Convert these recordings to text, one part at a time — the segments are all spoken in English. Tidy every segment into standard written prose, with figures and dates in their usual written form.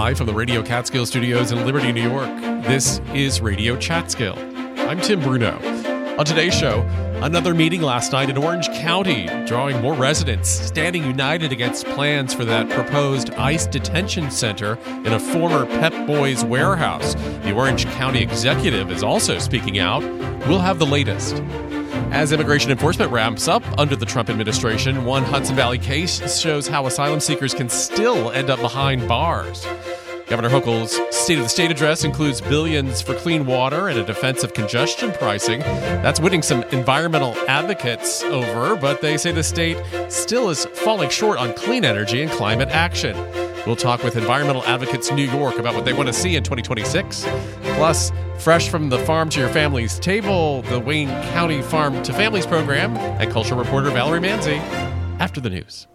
Live from the Radio Catskill Studios in Liberty, New York, this is Radio Catskill. I'm Tim Bruno. On today's show, another meeting last night in Orange County, drawing more residents standing united against plans for that proposed ICE detention center in a former Pep Boys warehouse. The Orange County executive is also speaking out. We'll have the latest. As immigration enforcement ramps up under the Trump administration, one Hudson Valley case shows how asylum seekers can still end up behind bars. Governor Hochul's State of the State address includes billions for clean water and a defense of congestion pricing. That's winning some environmental advocates over, but they say the state still is falling short on clean energy and climate action. We'll talk with environmental advocates in New York about what they want to see in 2026. Plus, fresh from the farm to your family's table, the Wayne County Farm to Families program, and cultural reporter Valerie Manzi after the news.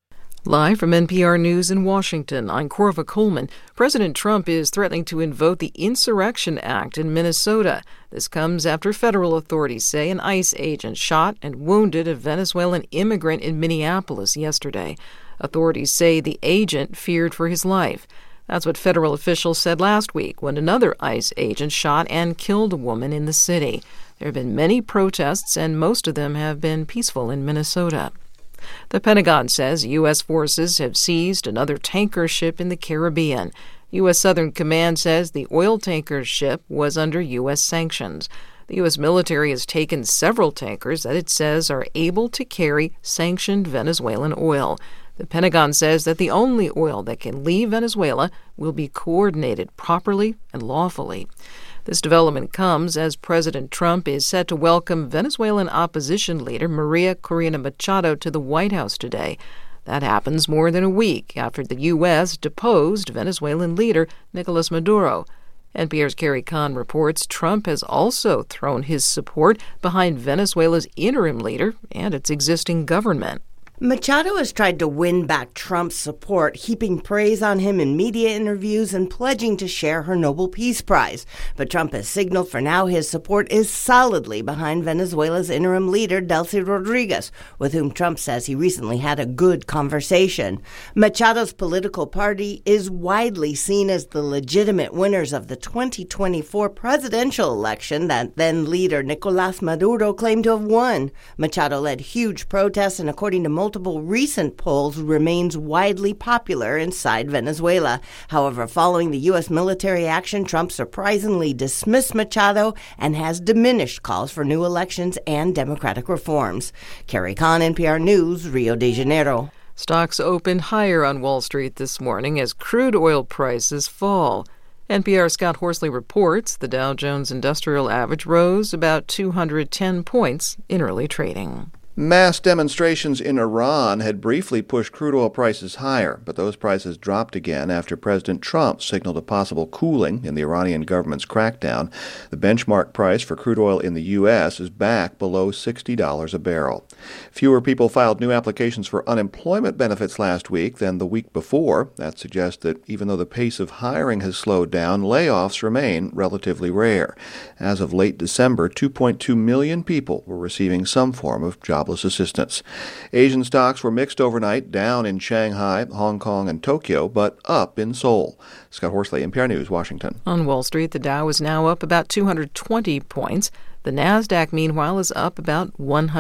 Live from NPR News in Washington, I'm Corva Coleman. President Trump is threatening to invoke the Insurrection Act in Minnesota. This comes after federal authorities say an ICE agent shot and wounded a Venezuelan immigrant in Minneapolis yesterday. Authorities say the agent feared for his life. That's what federal officials said last week when another ICE agent shot and killed a woman in the city. There have been many protests, and most of them have been peaceful in Minnesota. The Pentagon says U.S. forces have seized another tanker ship in the Caribbean. U.S. Southern Command says the oil tanker ship was under U.S. sanctions. The U.S. military has taken several tankers that it says are able to carry sanctioned Venezuelan oil. The Pentagon says that the only oil that can leave Venezuela will be coordinated properly and lawfully. This development comes as President Trump is set to welcome Venezuelan opposition leader Maria Corina Machado to the White House today. That happens more than a week after the U.S. deposed Venezuelan leader Nicolas Maduro. NPR's Carrie Kahn reports Trump has also thrown his support behind Venezuela's interim leader and its existing government. Machado has tried to win back Trump's support, heaping praise on him in media interviews and pledging to share her Nobel Peace Prize. But Trump has signaled for now his support is solidly behind Venezuela's interim leader, Delcy Rodriguez, with whom Trump says he recently had a good conversation. Machado's political party is widely seen as the legitimate winners of the 2024 presidential election that then leader Nicolas Maduro claimed to have won. Machado led huge protests and, according to multiple recent polls, remains widely popular inside Venezuela. However, following the U.S. military action, Trump surprisingly dismissed Machado and has diminished calls for new elections and democratic reforms. Carrie Kahn, NPR News, Rio de Janeiro. Stocks opened higher on Wall Street this morning as crude oil prices fall. NPR's Scott Horsley reports the Dow Jones Industrial Average rose about 210 points in early trading. Mass demonstrations in Iran had briefly pushed crude oil prices higher, but those prices dropped again after President Trump signaled a possible cooling in the Iranian government's crackdown. The benchmark price for crude oil in the U.S. is back below $60 a barrel. Fewer people filed new applications for unemployment benefits last week than the week before. That suggests that even though the pace of hiring has slowed down, layoffs remain relatively rare. As of late December, 2.2 million people were receiving some form of jobless assistance. Asian stocks were mixed overnight, down in Shanghai, Hong Kong, and Tokyo, but up in Seoul. Scott Horsley, NPR News, Washington. On Wall Street, the Dow is now up about 220 points. The Nasdaq, meanwhile, is up about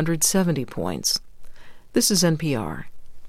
170 points. This is NPR.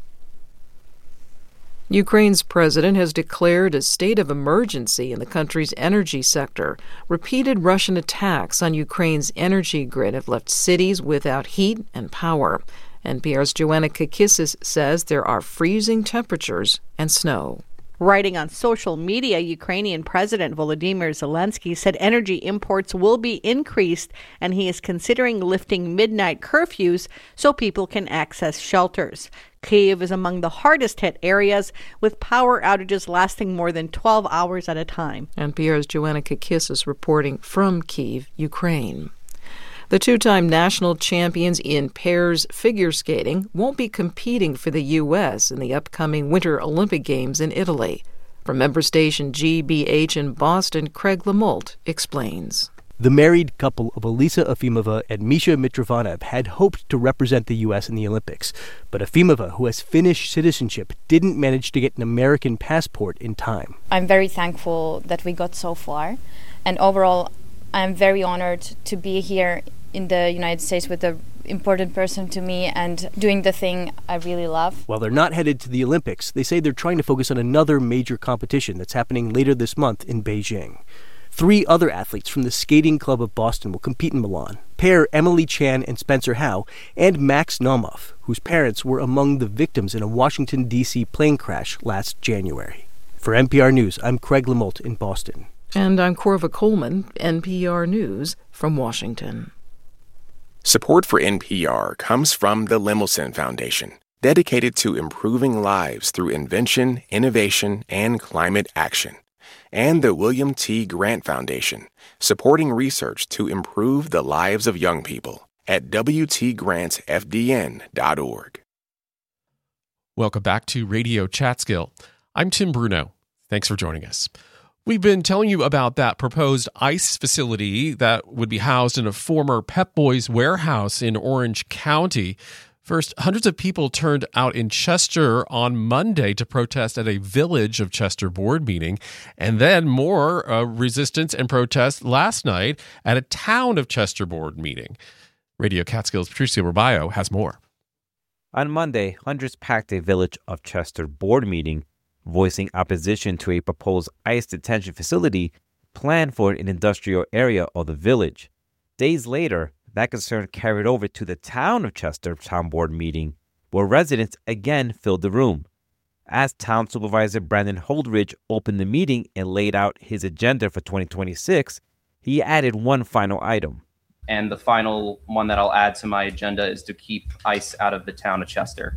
Ukraine's president has declared a state of emergency in the country's energy sector. Repeated Russian attacks on Ukraine's energy grid have left cities without heat and power. NPR's Joanna Kakissis says there are freezing temperatures and snow. Writing on social media, Ukrainian President Volodymyr Zelensky said energy imports will be increased, and he is considering lifting midnight curfews so people can access shelters. Kyiv is among the hardest hit areas, with power outages lasting more than 12 hours at a time. NPR's Joanna Kakissis reporting from Kyiv, Ukraine. The two-time national champions in pairs figure skating won't be competing for the U.S. in the upcoming Winter Olympic Games in Italy. From member station GBH in Boston, Craig Lamoult explains. The married couple of Elisa Efimova and Misha Mitrovanov had hoped to represent the U.S. in the Olympics, but Efimova, who has Finnish citizenship, didn't manage to get an American passport in time. I'm very thankful that we got so far, and overall, I'm very honored to be here in the United States with an important person to me and doing the thing I really love. While they're not headed to the Olympics, they say they're trying to focus on another major competition that's happening later this month in Beijing. 3 other athletes from the Skating Club of Boston will compete in Milan. Pair Emily Chan and Spencer Howe, and Max Naumoff, whose parents were among the victims in a Washington, D.C. plane crash last January. For NPR News, I'm Craig Lamolt in Boston. And I'm Corva Coleman, NPR News from Washington. Support for NPR comes from the Lemelson Foundation, dedicated to improving lives through invention, innovation, and climate action. And the William T. Grant Foundation, supporting research to improve the lives of young people at wtgrantfdn.org. Welcome back to Radio Chatskill. I'm Tim Bruno. Thanks for joining us. We've been telling you about that proposed ICE facility that would be housed in a former Pep Boys warehouse in Orange County. First, hundreds of people turned out in Chester on Monday to protest at a Village of Chester board meeting, and then more resistance and protest last night at a Town of Chester board meeting. Radio Catskill's Patricio Robayo has more. On Monday, hundreds packed a Village of Chester board meeting, voicing opposition to a proposed ICE detention facility planned for an industrial area of the village. Days later, that concern carried over to the Town of Chester Town Board meeting, where residents again filled the room. As Town Supervisor Brandon Holdridge opened the meeting and laid out his agenda for 2026, he added one final item. And the final one that I'll add to my agenda is to keep ICE out of the Town of Chester.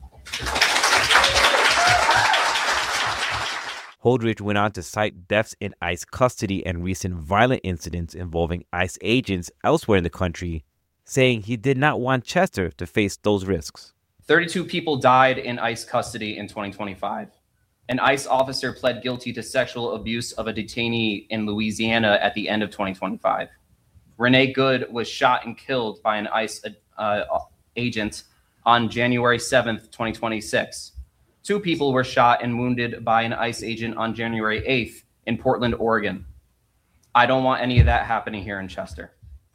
Holdridge went on to cite deaths in ICE custody and recent violent incidents involving ICE agents elsewhere in the country, saying he did not want Chester to face those risks. 32 people died in ICE custody in 2025. An ICE officer pled guilty to sexual abuse of a detainee in Louisiana at the end of 2025. Renee Good was shot and killed by an ICE agent on January 7th, 2026. 2 people were shot and wounded by an ICE agent on January 8th in Portland, Oregon. I don't want any of that happening here in Chester.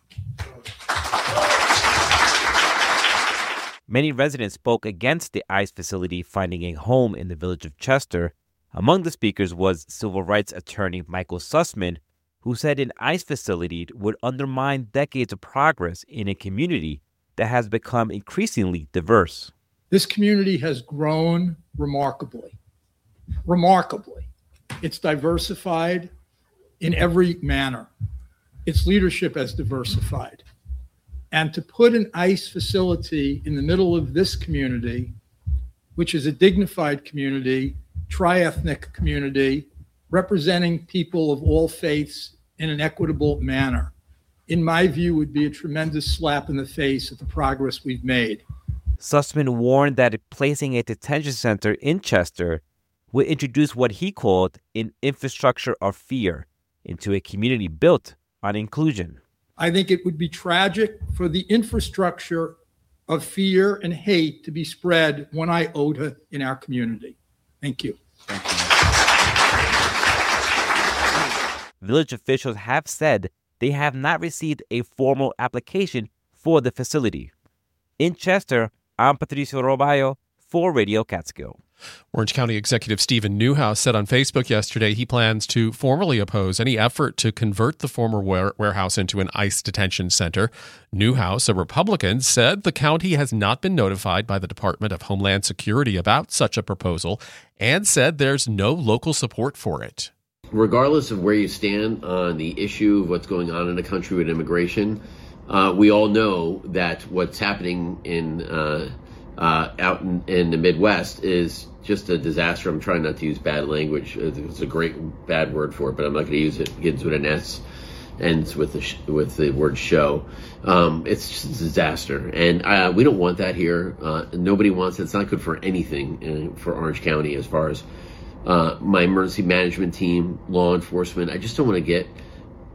Many residents spoke against the ICE facility finding a home in the Village of Chester. Among the speakers was civil rights attorney Michael Sussman, who said an ICE facility would undermine decades of progress in a community that has become increasingly diverse. This community has grown remarkably. Remarkably. It's diversified in every manner. Its leadership has diversified. And to put an ICE facility in the middle of this community, which is a dignified community, tri-ethnic community, representing people of all faiths in an equitable manner, in my view, would be a tremendous slap in the face at the progress we've made. Sussman warned that placing a detention center in Chester would introduce what he called an infrastructure of fear into a community built on inclusion. I think it would be tragic for the infrastructure of fear and hate to be spread one iota in our community. Thank you. Village officials have said they have not received a formal application for the facility. In Chester, I'm Patricio Robayo for Radio Catskill. Orange County Executive Stephen Newhouse said on Facebook yesterday he plans to formally oppose any effort to convert the former warehouse into an ICE detention center. Newhouse, a Republican, said the county has not been notified by the Department of Homeland Security about such a proposal and said there's no local support for it. Regardless of where you stand on the issue of what's going on in the country with immigration, we all know that what's happening out in the Midwest is just a disaster. I'm trying not to use bad language. It's a great bad word for it, but I'm not going to use it. It begins with an S, ends with the word show. It's just a disaster, and we don't want that here. Nobody wants it. It's not good for anything for Orange County as far as my emergency management team, law enforcement. I just don't want to get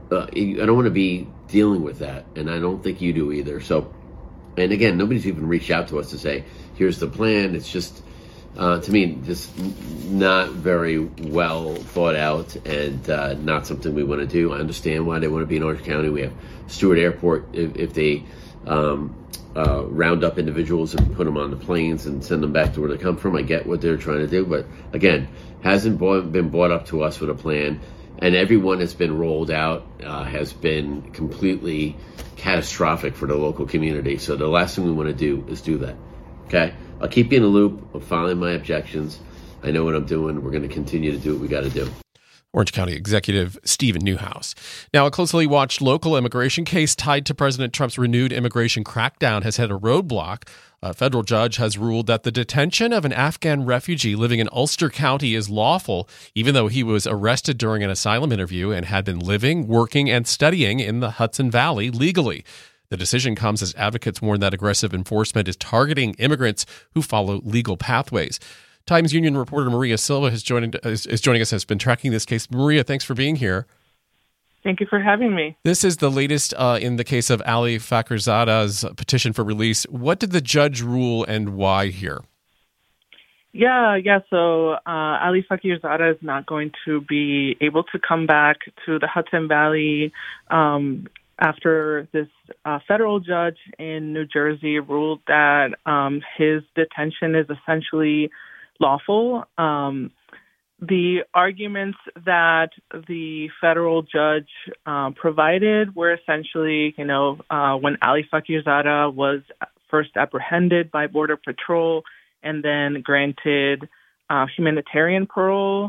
I don't want to be dealing with that, and I don't think you do either. So, and again, nobody's even reached out to us to say, here's the plan. It's just, to me, just not very well thought out and not something we want to do. I understand why they want to be in Orange County. We have Stewart Airport. If they round up individuals and put them on the planes and send them back to where they come from, I get what they're trying to do. But again, hasn't been brought up to us with a plan. And everyone that's been rolled out has been completely catastrophic for the local community. So the last thing we want to do is do that. Okay? I'll keep you in the loop. I'm filing my objections. I know what I'm doing. We're going to continue to do what we got to do. Orange County Executive Stephen Newhouse. Now, a closely watched local immigration case tied to President Trump's renewed immigration crackdown has hit a roadblock. A federal judge has ruled that the detention of an Afghan refugee living in Ulster County is lawful, even though he was arrested during an asylum interview and had been living, working, and studying in the Hudson Valley legally. The decision comes as advocates warn that aggressive enforcement is targeting immigrants who follow legal pathways. Times Union reporter Maria Silva is joining us and has been tracking this case. Maria, thanks for being here. Thank you for having me. This is the latest in the case of Ali Fakhrizadeh's petition for release. What did the judge rule and why here? Yeah. So Ali Fakhrizadeh is not going to be able to come back to the Hudson Valley after this federal judge in New Jersey ruled that his detention is essentially lawful. The arguments that the federal judge provided were essentially, when Ali Fakhrizadeh was first apprehended by Border Patrol and then granted humanitarian parole,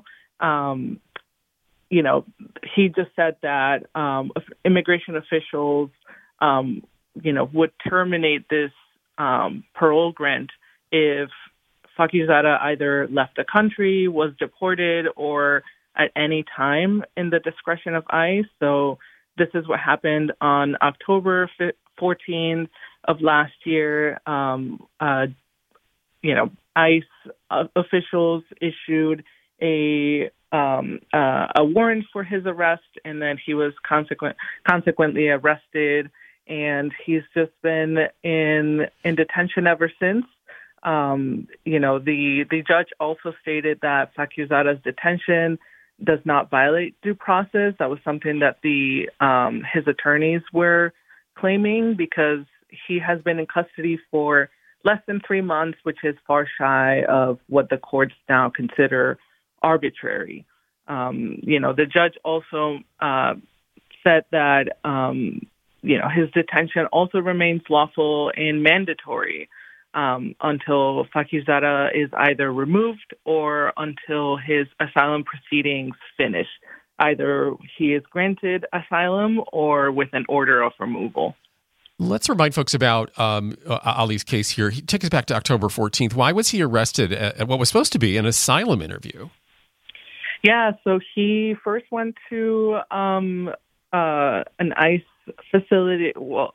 he just said that immigration officials, would terminate this parole grant if Fakhrizadeh either left the country, was deported, or at any time in the discretion of ICE. So this is what happened on October 14th of last year. ICE officials issued a warrant for his arrest, and then he was consequently arrested, and he's just been in detention ever since. The judge also stated that Fakhrizadeh's detention does not violate due process. That was something that his attorneys were claiming because he has been in custody for less than 3 months, which is far shy of what the courts now consider arbitrary. The judge also said that, his detention also remains lawful and mandatory until Fakhrizadeh is either removed or until his asylum proceedings finish. Either he is granted asylum or with an order of removal. Let's remind folks about Ali's case here. He took us back to October 14th. Why was he arrested at what was supposed to be an asylum interview? Yeah, so he first went to an ICE facility,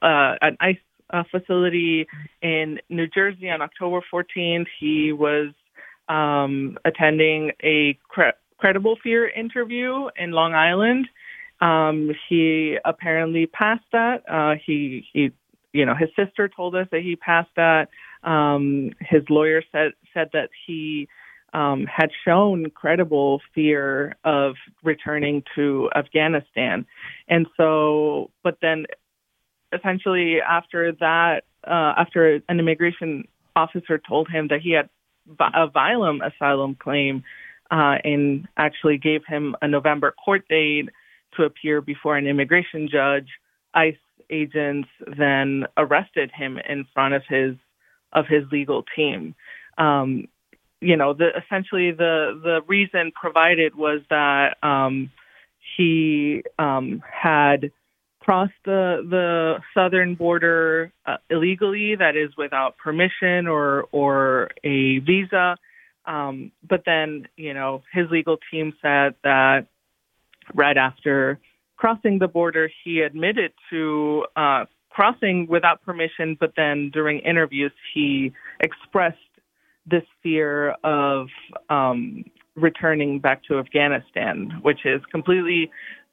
facility in New Jersey on October 14th. He was attending a credible fear interview in Long Island. He apparently passed that. His sister told us that he passed that. His lawyer said that he had shown credible fear of returning to Afghanistan. And so, but then essentially after that, after an immigration officer told him that he had a violent asylum claim and actually gave him a November court date to appear before an immigration judge, ICE agents then arrested him in front of his legal team. Essentially the reason provided was that he had crossed the southern border illegally, that is without permission or a visa. But then, his legal team said that right after crossing the border, he admitted to crossing without permission, but then during interviews, he expressed this fear of returning back to Afghanistan, which is completely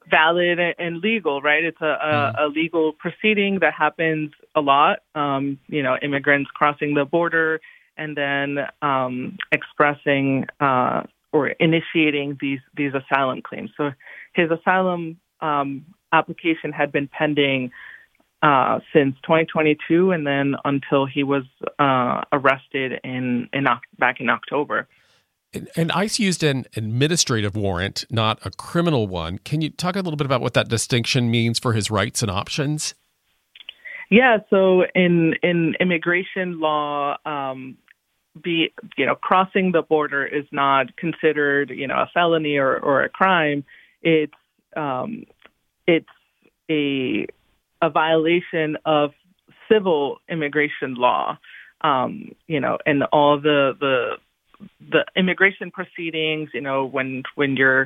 valid and legal, right? It's a legal proceeding that happens a lot. Immigrants crossing the border and then expressing or initiating these asylum claims. So his asylum application had been pending since 2022, and then until he was arrested back in October. And ICE used an administrative warrant, not a criminal one. Can you talk a little bit about what that distinction means for his rights and options? Yeah, so in immigration law, crossing the border is not considered, a felony or a crime. It's a violation of civil immigration law, and all the immigration proceedings, when you're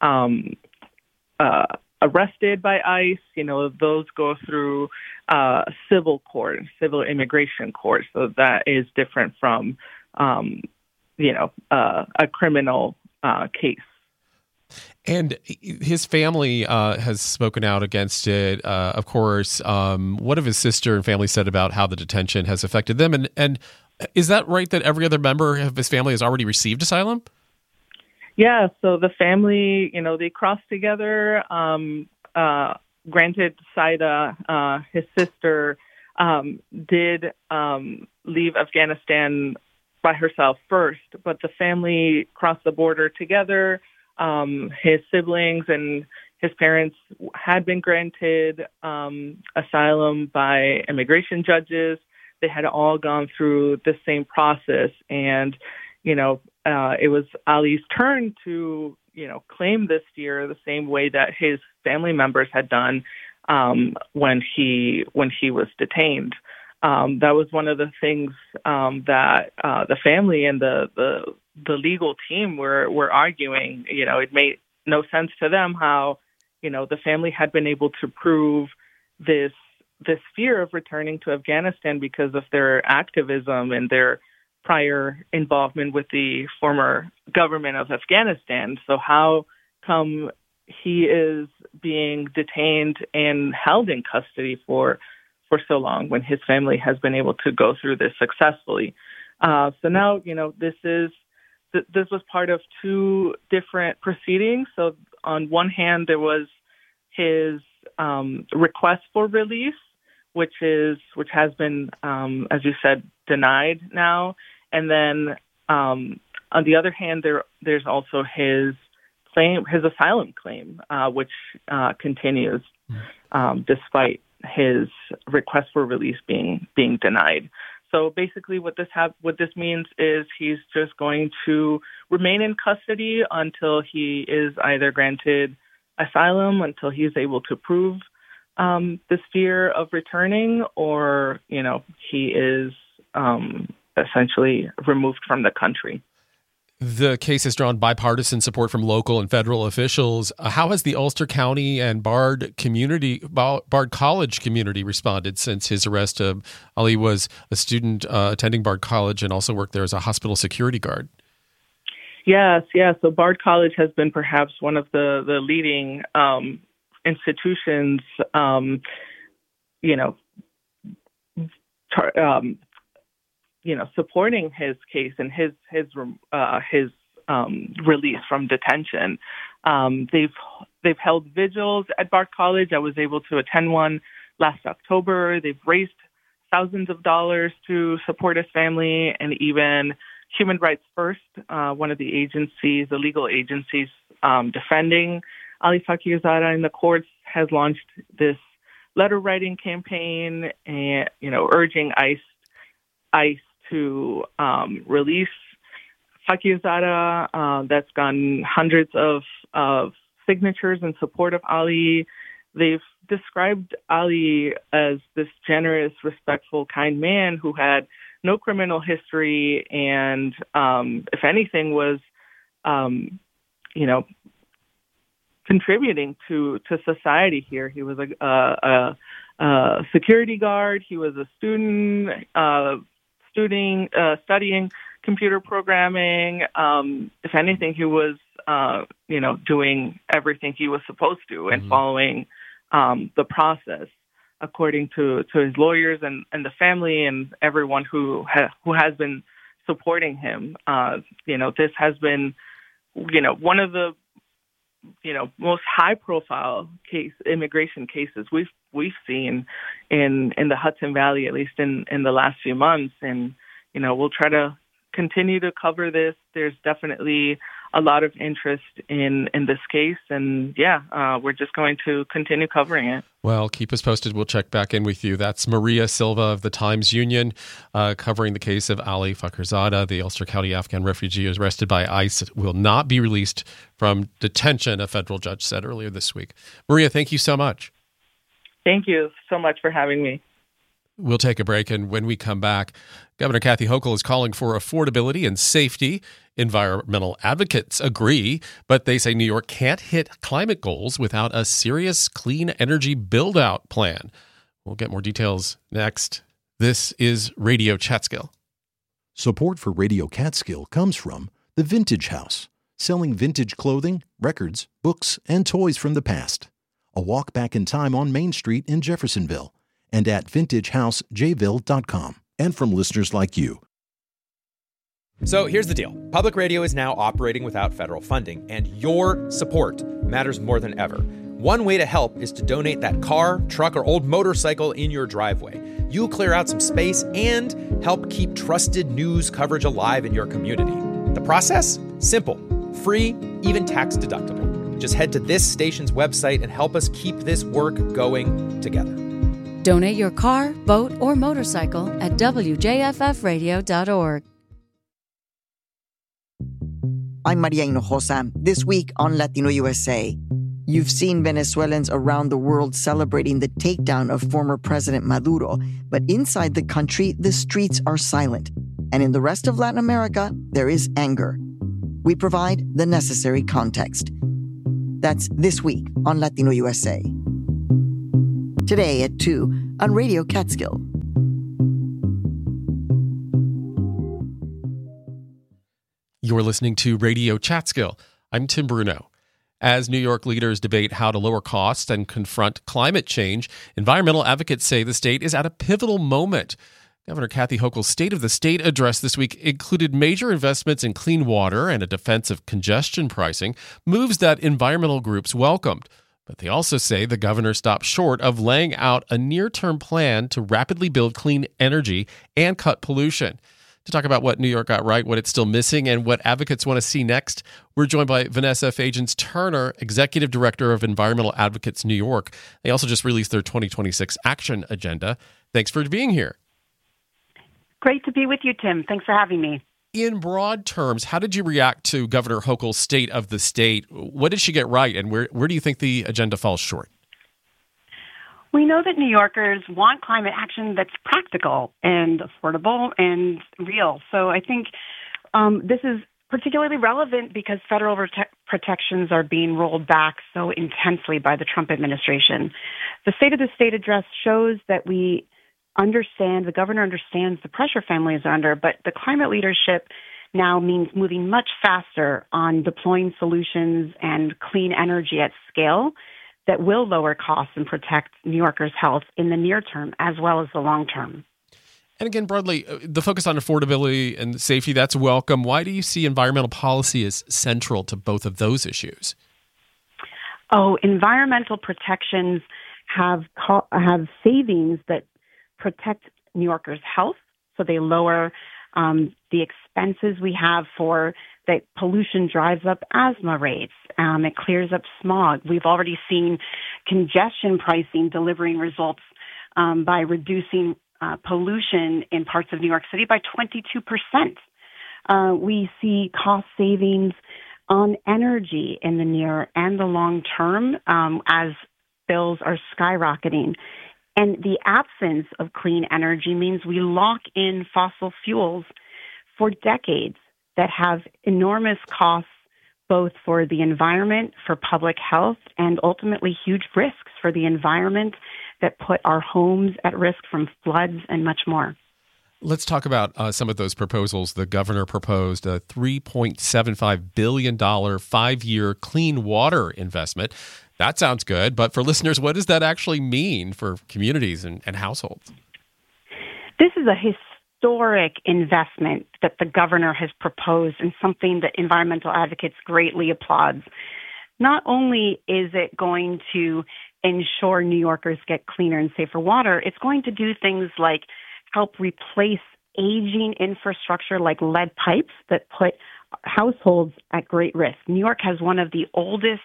arrested by ICE, those go through civil immigration court. So that is different from, a criminal case. And his family has spoken out against it, of course. What have his sister and family said about how the detention has affected them? And is that right that every other member of his family has already received asylum? Yeah, so the family, they crossed together. Granted, Saida, his sister, did leave Afghanistan by herself first, but the family crossed the border together. His siblings and his parents had been granted asylum by immigration judges. They had all gone through the same process, and it was Ali's turn to claim this year the same way that his family members had done when he was detained. That was one of the things that the family and the legal team were arguing. It made no sense to them how the family had been able to prove this fear of returning to Afghanistan because of their activism and their prior involvement with the former government of Afghanistan. So how come he is being detained and held in custody for so long when his family has been able to go through this successfully? So now, this was part of two different proceedings. So on one hand, there was his request for release, which has been, as you said, denied now. And then on the other hand, there's also his asylum claim, which continues despite his request for release being denied. So basically, what this means is he's just going to remain in custody until he is either granted asylum, until he's able to prove this fear of returning, or he is essentially removed from the country. The case has drawn bipartisan support from local and federal officials. How has the Ulster County and Bard College community responded since his arrest? Ali was a student attending Bard College and also worked there as a hospital security guard. Yes. So Bard College has been perhaps one of the leading institutions, supporting his case and his release from detention. They've held vigils at Bard College. I was able to attend one last October. They've raised thousands of dollars to support his family, and even Human Rights First, one of the agencies, the legal agencies defending Ali Fakhrizadeh in the courts, has launched this letter writing campaign and urging ICE to release Fakhrizadeh. That's gotten hundreds of signatures in support of Ali. They've described Ali as this generous, respectful, kind man who had no criminal history and, if anything, was, contributing to society here. He was a security guard. He was a student studying computer programming. If anything, he was, doing everything he was supposed to and following the process according to his lawyers and the family and everyone who has been supporting him. This has been, one of the, most high-profile immigration cases we've seen in the Hudson Valley, at least in the last few months. And we'll try to continue to cover this. There's definitely a lot of interest in this case, and we're just going to continue covering it. Well, keep us posted. We'll check back in with you. That's Maria Silva of the Times-Union, covering the case of Ali Fakhrizadeh, the Ulster County Afghan refugee who was arrested by ICE, will not be released from detention, a federal judge said earlier this week. Maria, thank you so much. Thank you so much for having me. We'll take a break, and when we come back, Governor Kathy Hochul is calling for affordability and safety. Environmental advocates agree, but they say New York can't hit climate goals without a serious clean energy build-out plan. We'll get more details next. This is Radio Catskill. Support for Radio Catskill comes from The Vintage House, selling vintage clothing, records, books, and toys from the past. A walk back in time on Main Street in Jeffersonville, and at vintagehousejville.com, and from listeners like you. So here's the deal. Public radio is now operating without federal funding, and your support matters more than ever. One way to help is to donate that car, truck, or old motorcycle in your driveway. You'll clear out some space and help keep trusted news coverage alive in your community. The process? Simple, free, even tax deductible. Just head to this station's website and help us keep this work going together. Donate your car, boat, or motorcycle at wjffradio.org. I'm Maria Hinojosa. This week on Latino USA, you've seen Venezuelans around the world celebrating the takedown of former President Maduro, but inside the country, the streets are silent. And in the rest of Latin America, there is anger. We provide the necessary context. That's This Week on Latino USA. Today at 2 on Radio Catskill. You're listening to Radio Catskill. I'm Tim Bruno. As New York leaders debate how to lower costs and confront climate change, environmental advocates say the state is at a pivotal moment. Governor Kathy Hochul's State of the State address this week included major investments in clean water and a defense of congestion pricing, moves that environmental groups welcomed. But they also say the governor stopped short of laying out a near-term plan to rapidly build clean energy and cut pollution. To talk about what New York got right, what it's still missing, and what advocates want to see next, we're joined by Vanessa Fagins-Turner, Executive Director of Environmental Advocates New York. They also just released their 2026 action agenda. Thanks for being here. Great to be with you, Tim. Thanks for having me. In broad terms, how did you react to Governor Hochul's State of the State? What did she get right, and where do you think the agenda falls short? We know that New Yorkers want climate action that's practical and affordable and real. So I think this is particularly relevant because federal protections are being rolled back so intensely by the Trump administration. The State of the State address shows that we understand, the governor understands the pressure families are under, but the climate leadership now means moving much faster on deploying solutions and clean energy at scale that will lower costs and protect New Yorkers' health in the near term as well as the long term. And again, broadly, the focus on affordability and safety, that's welcome. Why do you see environmental policy as central to both of those issues? Oh, environmental protections have savings that protect New Yorkers' health, so they lower the expenses we have for that pollution drives up asthma rates. It clears up smog. We've already seen congestion pricing delivering results by reducing pollution in parts of New York City by 22%. We see cost savings on energy in the near and the long term as bills are skyrocketing. And the absence of clean energy means we lock in fossil fuels for decades that have enormous costs both for the environment, for public health, and ultimately huge risks for the environment that put our homes at risk from floods and much more. Let's talk about some of those proposals. The governor proposed a $3.75 billion 5-year clean water investment. That sounds good, but for listeners, what does that actually mean for communities and households? This is a historic investment that the governor has proposed and something that environmental advocates greatly applauds. Not only is it going to ensure New Yorkers get cleaner and safer water, it's going to do things like help replace aging infrastructure like lead pipes that put households at great risk. New York has one of the oldest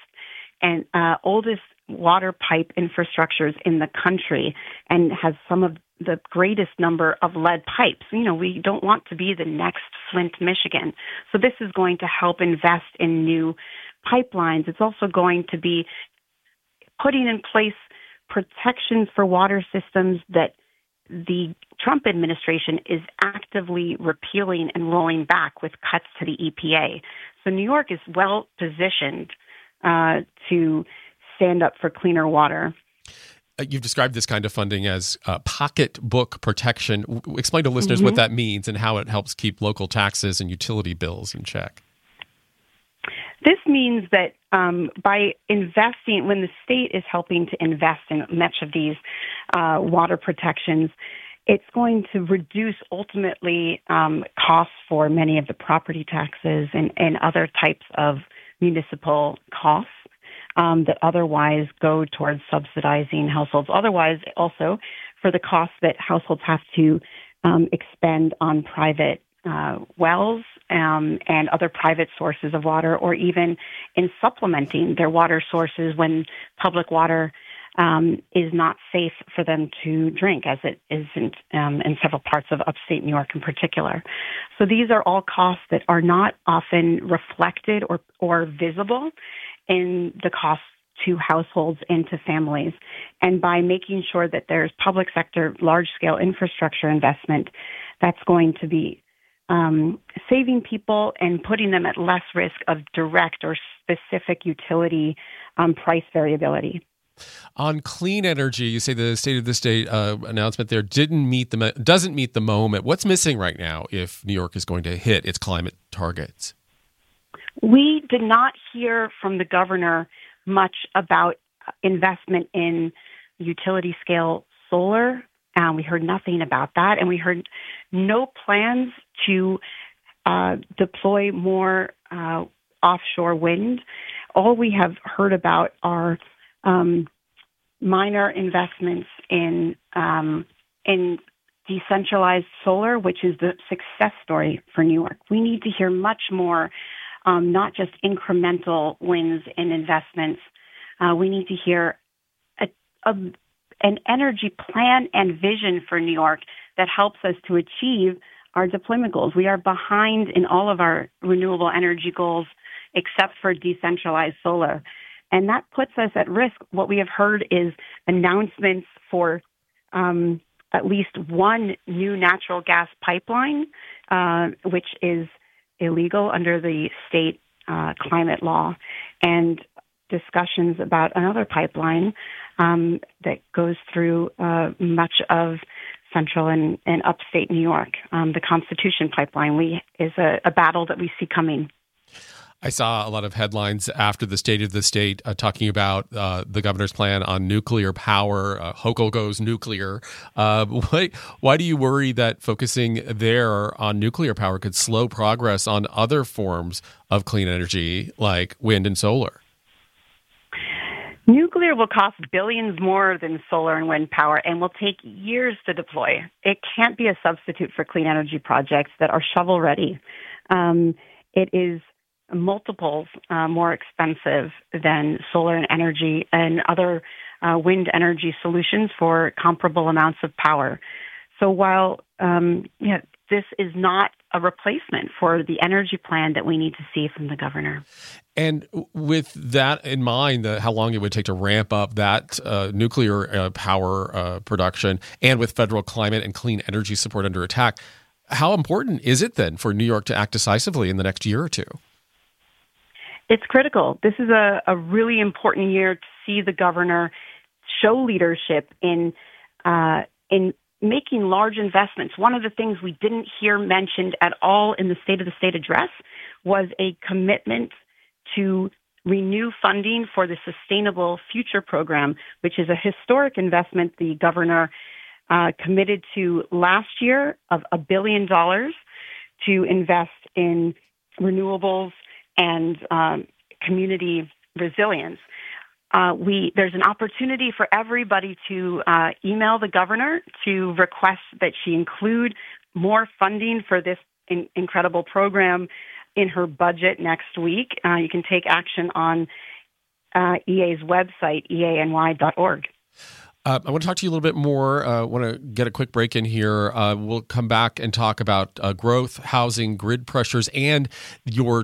water pipe infrastructures in the country and has some of the greatest number of lead pipes. You know, we don't want to be the next Flint, Michigan. So this is going to help invest in new pipelines. It's also going to be putting in place protections for water systems that the Trump administration is actively repealing and rolling back with cuts to the EPA. So New York is well positioned to stand up for cleaner water. You've described this kind of funding as pocketbook protection. Explain to listeners what that means and how it helps keep local taxes and utility bills in check. This means that by investing, when the state is helping to invest in much of these water protections, it's going to reduce ultimately costs for many of the property taxes and other types of municipal costs that otherwise go towards subsidizing households. Otherwise, also for the costs that households have to expend on private wells and other private sources of water, or even in supplementing their water sources when public water is not safe for them to drink, as it isn't in several parts of upstate New York in particular. So these are all costs that are not often reflected or visible in the costs to households and to families. And by making sure that there's public sector large-scale infrastructure investment, that's going to be saving people and putting them at less risk of direct or specific utility price variability. On clean energy, you say the State of the State announcement there doesn't meet the moment. What's missing right now if New York is going to hit its climate targets? We did not hear from the governor much about investment in utility scale solar. We heard nothing about that, and we heard no plans to deploy more offshore wind. All we have heard about are minor investments in decentralized solar, which is the success story for New York. We need to hear much more, not just incremental wins and investments. We need to hear an energy plan and vision for New York that helps us to achieve our deployment goals. We are behind in all of our renewable energy goals except for decentralized solar. And that puts us at risk. What we have heard is announcements for at least one new natural gas pipeline, which is illegal under the state climate law, and discussions about another pipeline that goes through much of central and upstate New York. The Constitution Pipeline is a battle that we see coming. I saw a lot of headlines after the State of the State talking about the governor's plan on nuclear power. Hochul goes nuclear. Why do you worry that focusing there on nuclear power could slow progress on other forms of clean energy like wind and solar? Nuclear will cost billions more than solar and wind power and will take years to deploy. It can't be a substitute for clean energy projects that are shovel-ready. It is multiples more expensive than solar and energy and other wind energy solutions for comparable amounts of power. So while this is not a replacement for the energy plan that we need to see from the governor. And with that in mind, how long it would take to ramp up that nuclear power production, and with federal climate and clean energy support under attack, how important is it then for New York to act decisively in the next year or two? It's critical. This is a really important year to see the governor show leadership in making large investments. One of the things we didn't hear mentioned at all in the State of the State address was a commitment to renew funding for the Sustainable Future Program, which is a historic investment the governor committed to last year of $1 billion to invest in renewables and community resilience. There's an opportunity for everybody to email the governor to request that she include more funding for this incredible program in her budget next week. You can take action on EA's website, eany.org. I want to talk to you a little bit more. I want to get a quick break in here. We'll come back and talk about growth, housing, grid pressures, and your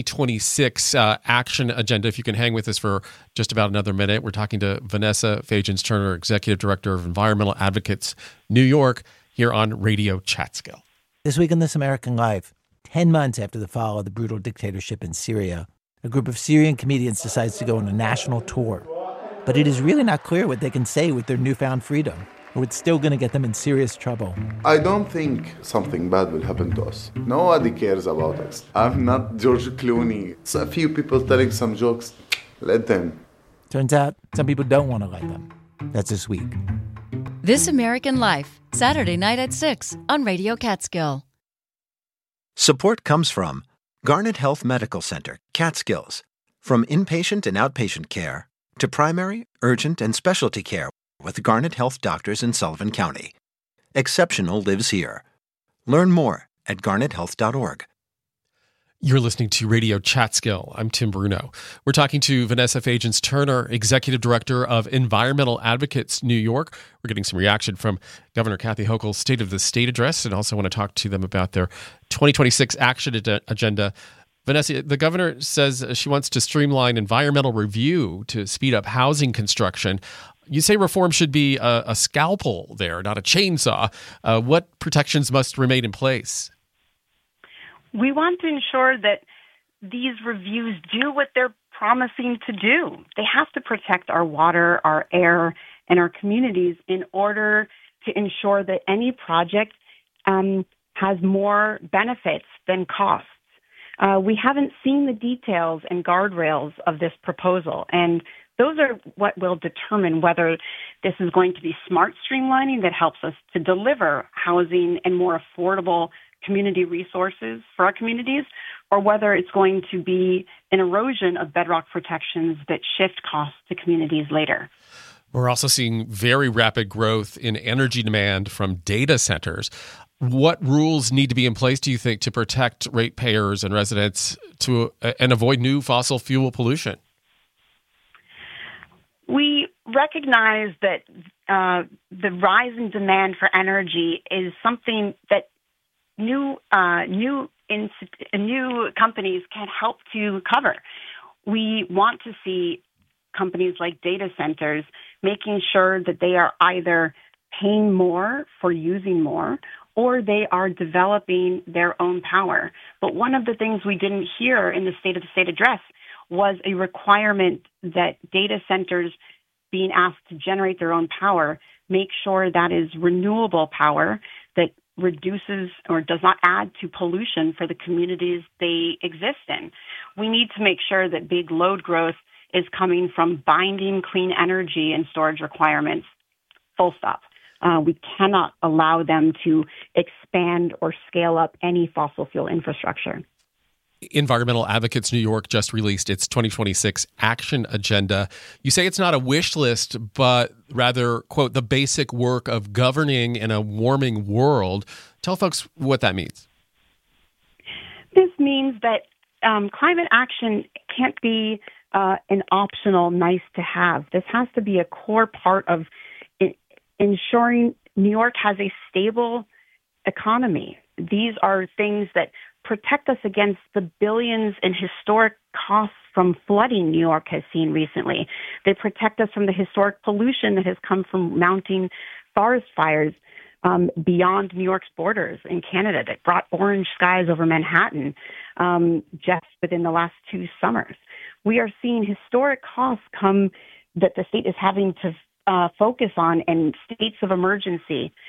2026 action agenda. If you can hang with us for just about another minute. We're talking to Vanessa Fagins-Turner, Executive Director of Environmental Advocates New York, here on Radio Chatskill. This week on This American Life, 10 months after the fall of the brutal dictatorship in Syria, a group of Syrian comedians decides to go on a national tour. But it is really not clear what they can say with their newfound freedom, or it's still going to get them in serious trouble. I don't think something bad will happen to us. Nobody cares about us. I'm not George Clooney. It's a few people telling some jokes. Let them. Turns out some people don't want to let them. That's this week. This American Life, Saturday night at 6 on Radio Catskill. Support comes from Garnet Health Medical Center, Catskills. From inpatient and outpatient care to primary, urgent, and specialty care with Garnet Health doctors in Sullivan County. Exceptional lives here. Learn more at garnethealth.org. You're listening to Radio Chatskill. I'm Tim Bruno. We're talking to Vanessa Fagins-Turner, Executive Director of Environmental Advocates New York. We're getting some reaction from Governor Kathy Hochul's State of the State address, and also want to talk to them about their 2026 action agenda. Vanessa, the governor says she wants to streamline environmental review to speed up housing construction. You say reform should be a scalpel there, not a chainsaw. What protections must remain in place? We want to ensure that these reviews do what they're promising to do. They have to protect our water, our air, and our communities in order to ensure that any project has more benefits than costs. We haven't seen the details and guardrails of this proposal, and those are what will determine whether this is going to be smart streamlining that helps us to deliver housing and more affordable community resources for our communities, or whether it's going to be an erosion of bedrock protections that shift costs to communities later. We're also seeing very rapid growth in energy demand from data centers. What rules need to be in place, do you think, to protect ratepayers and residents and avoid new fossil fuel pollution? We recognize that the rise in demand for energy is something that new companies can help to cover. We want to see companies like data centers making sure that they are either paying more for using more, or they are developing their own power. But one of the things we didn't hear in the State of the State address was a requirement that data centers being asked to generate their own power make sure that is renewable power that reduces or does not add to pollution for the communities they exist in. We need to make sure that big load growth is coming from binding clean energy and storage requirements, full stop. We cannot allow them to expand or scale up any fossil fuel infrastructure. Environmental Advocates New York just released its 2026 action agenda. You say it's not a wish list, but rather, quote, the basic work of governing in a warming world. Tell folks what that means. This means that climate action can't be an optional nice to have. This has to be a core part of ensuring New York has a stable economy. These are things that protect us against the billions in historic costs from flooding New York has seen recently. They protect us from the historic pollution that has come from mounting forest fires beyond New York's borders in Canada that brought orange skies over Manhattan just within the last 2 summers. We are seeing historic costs come that the state is having to focus on in states of emergency.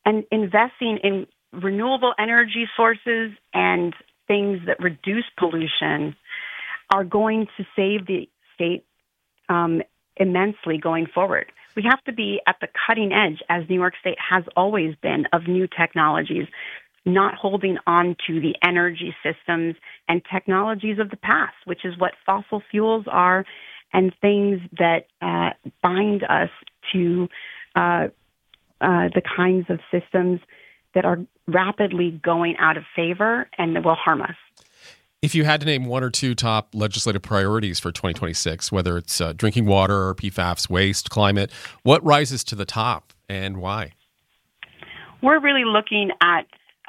And investing in renewable energy sources and things that reduce pollution are going to save the state immensely going forward. We have to be at the cutting edge, as New York State has always been, of new technologies, not holding on to the energy systems and technologies of the past, which is what fossil fuels are, and things that bind us to the kinds of systems that are rapidly going out of favor and that will harm us. If you had to name one or two top legislative priorities for 2026, whether it's drinking water or PFAS, waste, climate, what rises to the top and why? We're really looking at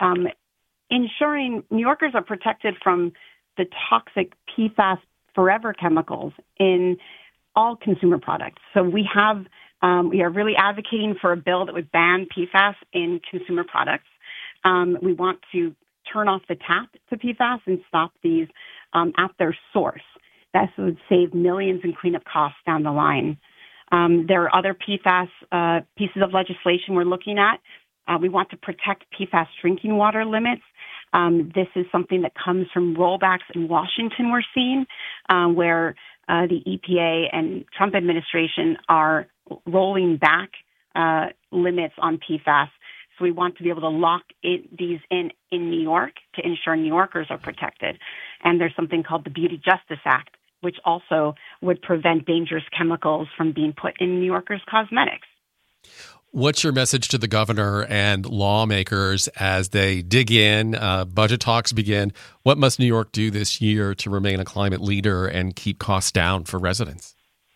ensuring New Yorkers are protected from the toxic PFAS forever chemicals in all consumer products. So we are really advocating for a bill that would ban PFAS in consumer products. We want to turn off the tap to PFAS and stop these at their source. That would save millions in cleanup costs down the line. There are other PFAS pieces of legislation we're looking at. We want to protect PFAS drinking water limits. This is something that comes from rollbacks in Washington we're seeing, where the EPA and Trump administration are rolling back limits on PFAS. So we want to be able to lock these in New York to ensure New Yorkers are protected. And there's something called the Beauty Justice Act, which also would prevent dangerous chemicals from being put in New Yorkers' cosmetics. What's your message to the governor and lawmakers as they dig in, budget talks begin? What must New York do this year to remain a climate leader and keep costs down for residents?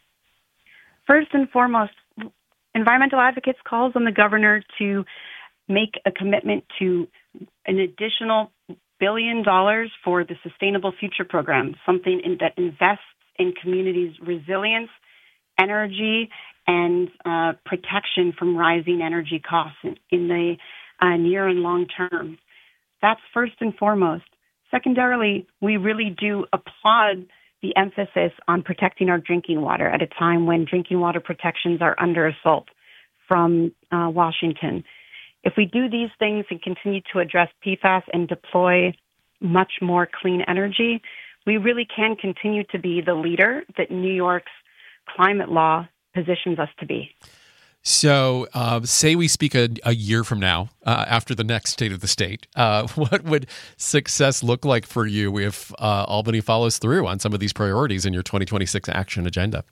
First and foremost, Environmental Advocates calls on the governor to make a commitment to an additional $1 billion for the Sustainable Future Program, something that invests in communities' resilience, energy, and protection from rising energy costs in the near and long term. That's first and foremost. Secondarily, we really do applaud the emphasis on protecting our drinking water at a time when drinking water protections are under assault from Washington. If we do these things and continue to address PFAS and deploy much more clean energy, we really can continue to be the leader that New York's climate law positions us to be. So say we speak a year from now, after the next State of the State, what would success look like for you if Albany follows through on some of these priorities in your 2026 action agenda?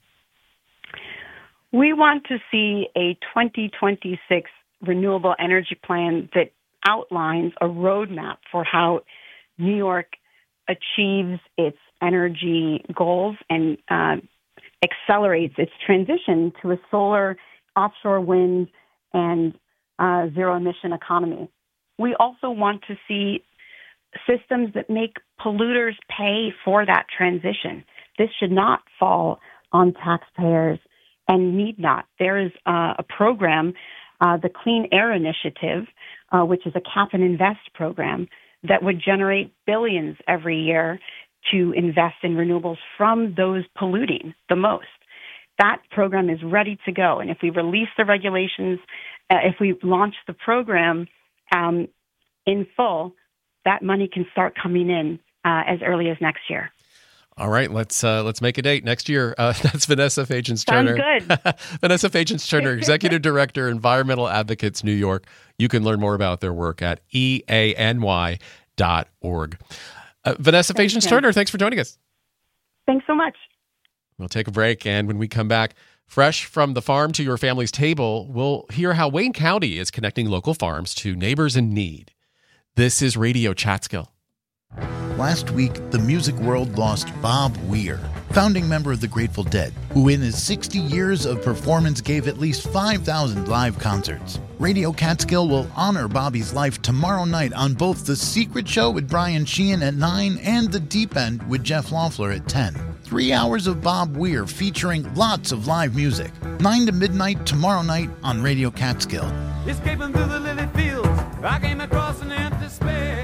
We want to see a 2026 renewable energy plan that outlines a roadmap for how New York achieves its energy goals and accelerates its transition to a solar, offshore wind, and zero-emission economy. We also want to see systems that make polluters pay for that transition. This should not fall on taxpayers and need not. There is a program, the Clean Air Initiative, which is a cap and invest program that would generate billions every year to invest in renewables from those polluting the most. That program is ready to go. And if we release the regulations, if we launch the program in full, that money can start coming in as early as next year. All right, let's make a date next year. That's Vanessa Fagins-Turner. Sounds good. Vanessa Fagins-Turner, Executive Director, Environmental Advocates New York. You can learn more about their work at eany.org. Vanessa Fagins-Turner, thanks for joining us. Thanks so much. We'll take a break, and when we come back, fresh from the farm to your family's table, we'll hear how Wayne County is connecting local farms to neighbors in need. This is Radio Catskill. Last week, the music world lost Bob Weir, founding member of the Grateful Dead, who in his 60 years of performance gave at least 5,000 live concerts. Radio Catskill will honor Bobby's life tomorrow night on both The Secret Show with Brian Sheehan at 9 and The Deep End with Jeff Loeffler at 10. 3 hours of Bob Weir featuring lots of live music. 9 to midnight tomorrow night on Radio Catskill. Escaping through the lily fields, I came across an empty space.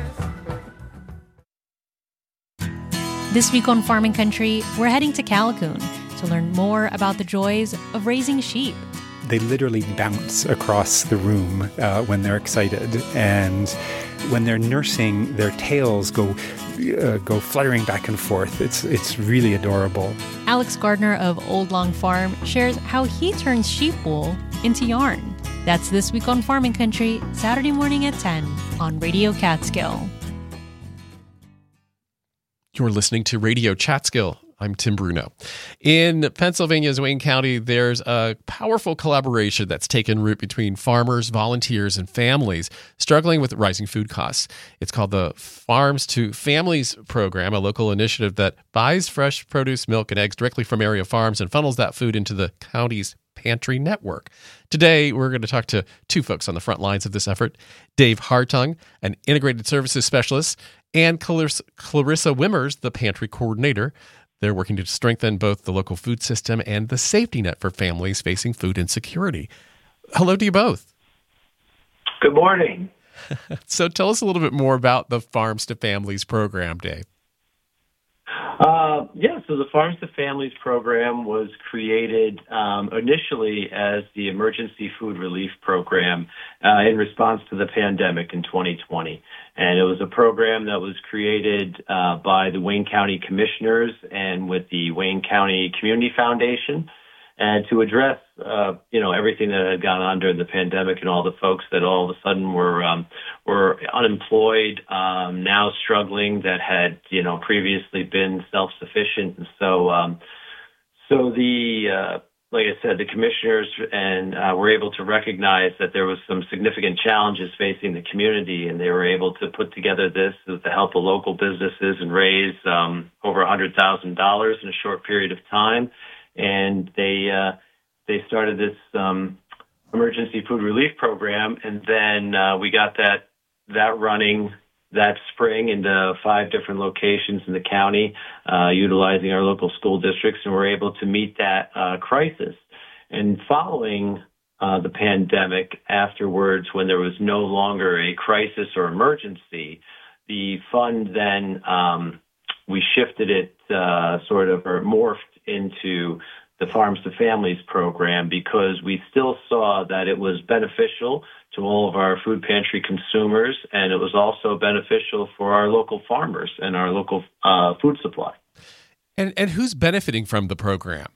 This week on Farming Country, we're heading to Callicoon to learn more about the joys of raising sheep. they literally bounce across the room when they're excited. And when they're nursing, their tails go fluttering back and forth. It's really adorable. Alex Gardner of Old Long Farm shares how he turns sheep wool into yarn. That's This Week on Farming Country, Saturday morning at 10 on Radio Catskill. You're listening to Radio Catskill. I'm Tim Bruno. In Pennsylvania's Wayne County, there's a powerful collaboration that's taken root between farmers, volunteers, and families struggling with rising food costs. It's called the Farms to Families program, a local initiative that buys fresh produce, milk, and eggs directly from area farms and funnels that food into the county's pantry network. Today, we're going to talk to two folks on the front lines of this effort. Dave Hartung, an integrated services specialist, and Clarissa Wimmers, the pantry coordinator. They're working to strengthen both the local food system and the safety net for families facing food insecurity. Hello to you both. Good morning. So tell us a little bit more about the Farms to Families program, Dave. So the Farms to Families program was created initially as the Emergency Food Relief Program in response to the pandemic in 2020. And it was a program that was created by the Wayne County Commissioners and with the Wayne County Community Foundation, and to address, everything that had gone on during the pandemic and all the folks that all of a sudden were unemployed, now struggling, that had, previously been self-sufficient. And like I said, the commissioners were able to recognize that there was some significant challenges facing the community, and they were able to put together this with the help of local businesses and raise over $100,000 in a short period of time. And they started this emergency food relief program, and then we got that running that spring into 5 different locations in the county, utilizing our local school districts, and we're able to meet that crisis. And following the pandemic, afterwards, when there was no longer a crisis or emergency, the fund then we shifted it or morphed into the Farms to Families program, because we still saw that it was beneficial to all of our food pantry consumers, and it was also beneficial for our local farmers and our local food supply. And who's benefiting from the program?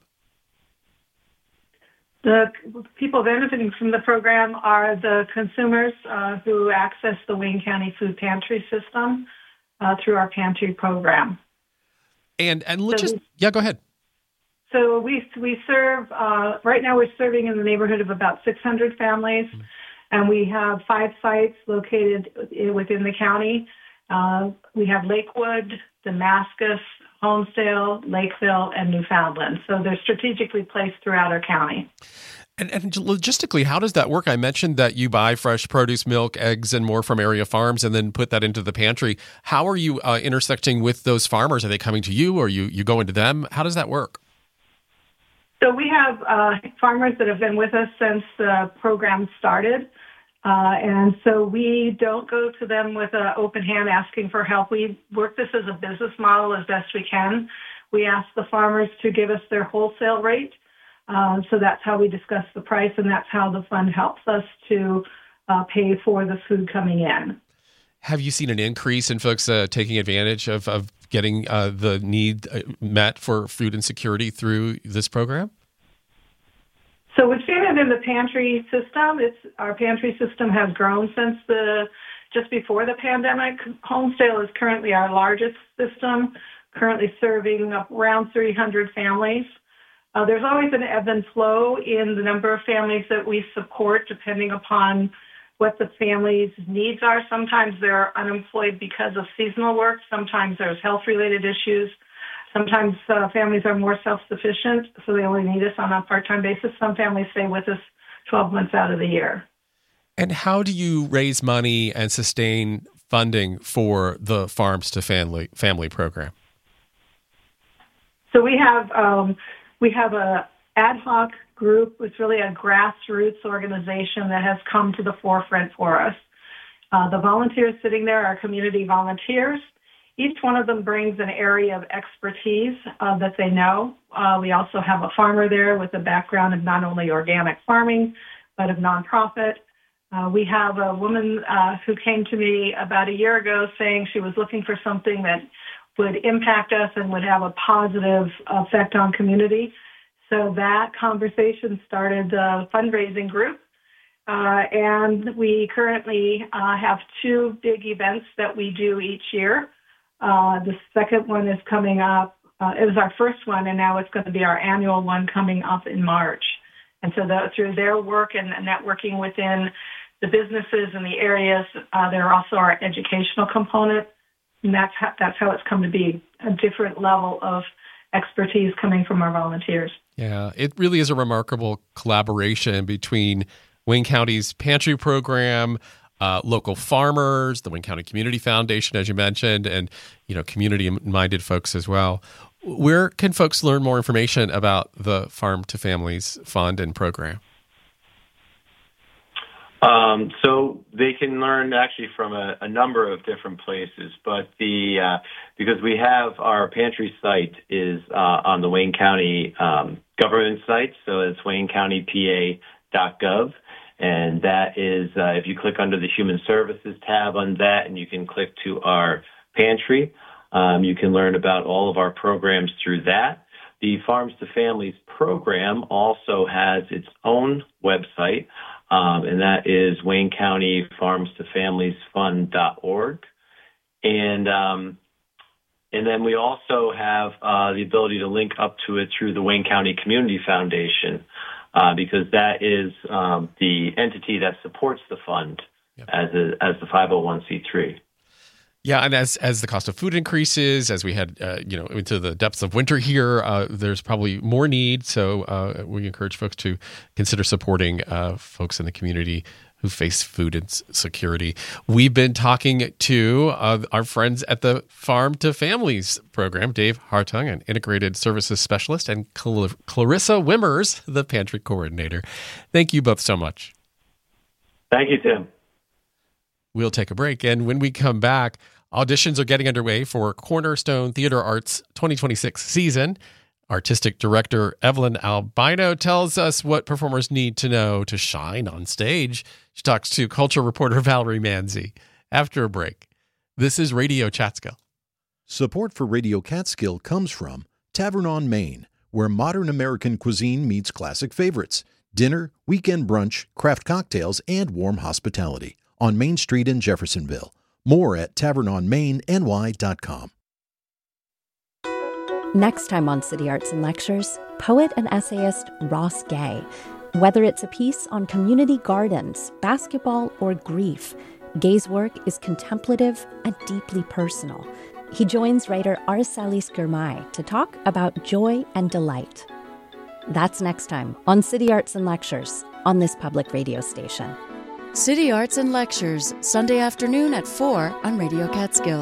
The people benefiting from the program are the consumers who access the Wayne County Food Pantry system through our pantry program. And go ahead. So we serve, right now we're serving in the neighborhood of about 600 families, and we have 5 sites located within the county. We have Lakewood, Damascus, Homestead, Lakeville, and Newfoundland. So they're strategically placed throughout our county. And logistically, how does that work? I mentioned that you buy fresh produce, milk, eggs, and more from area farms and then put that into the pantry. How are you intersecting with those farmers? Are they coming to you, or you go into them? How does that work? So we have farmers that have been with us since the program started. And so we don't go to them with an open hand asking for help. We work this as a business model as best we can. We ask the farmers to give us their wholesale rate. So that's how we discuss the price, and that's how the fund helps us to pay for the food coming in. Have you seen an increase in folks taking advantage of getting the need met for food insecurity through this program? So we've seen it in the pantry system. Our pantry system has grown since just before the pandemic. Homestead is currently our largest system, currently serving around 300 families. There's always an ebb and flow in the number of families that we support, depending upon what the family's needs are. Sometimes they're unemployed because of seasonal work. Sometimes there's health-related issues. Sometimes families are more self-sufficient, so they only need us on a part-time basis. Some families stay with us 12 months out of the year. And how do you raise money and sustain funding for the Farms to Family program? So we have a ad hoc group. It's really a grassroots organization that has come to the forefront for us. The volunteers sitting there are community volunteers, Each one of them brings an area of expertise that they know. We also have a farmer there with a background of not only organic farming, but of nonprofit. We have a woman who came to me about a year ago saying she was looking for something that would impact us and would have a positive effect on community. So that conversation started a fundraising group. And we currently have 2 big events that we do each year. The second one is coming up. It was our first one, and now it's going to be our annual one coming up in March. And so through their work and networking within the businesses and the areas, there also are educational component, and that's how it's come to be, a different level of expertise coming from our volunteers. Yeah, it really is a remarkable collaboration between Wayne County's pantry program, local farmers, the Wayne County Community Foundation, as you mentioned, and community-minded folks as well. Where can folks learn more information about the Farm to Families Fund and program? So they can learn actually from a number of different places, but because we have our pantry site is on the Wayne County government site, so it's waynecountypa.gov. And that is, if you click under the Human Services tab on that, and you can click to our pantry, you can learn about all of our programs through that. The Farms to Families program also has its own website, and that is Wayne County Farms to Families Fund.org. And then we also have the ability to link up to it through the Wayne County Community Foundation, because that is the entity that supports the fund as the 501c3. Yeah, and as the cost of food increases, as we head into the depths of winter here, there's probably more need. So we encourage folks to consider supporting folks in the community who face food insecurity. We've been talking to our friends at the Farm to Families program, Dave Hartung, an integrated services specialist, and Clarissa Wimmers, the pantry coordinator. Thank you both so much. Thank you, Tim. We'll take a break, and when we come back, auditions are getting underway for Cornerstone Theater Arts 2026 season. Artistic director Evelyn Albino tells us what performers need to know to shine on stage. She talks to culture reporter Valerie Manzi after a break. This is Radio Catskill. Support for Radio Catskill comes from Tavern on Main, where modern American cuisine meets classic favorites. Dinner, weekend brunch, craft cocktails, and warm hospitality on Main Street in Jeffersonville. More at tavernonmainny.com. Next time on City Arts and Lectures, poet and essayist Ross Gay. Whether it's a piece on community gardens, basketball, or grief, Gay's work is contemplative and deeply personal. He joins writer Arsalis Girmay to talk about joy and delight. That's next time on City Arts and Lectures on this public radio station. City Arts and Lectures, Sunday afternoon at 4 on Radio Catskill.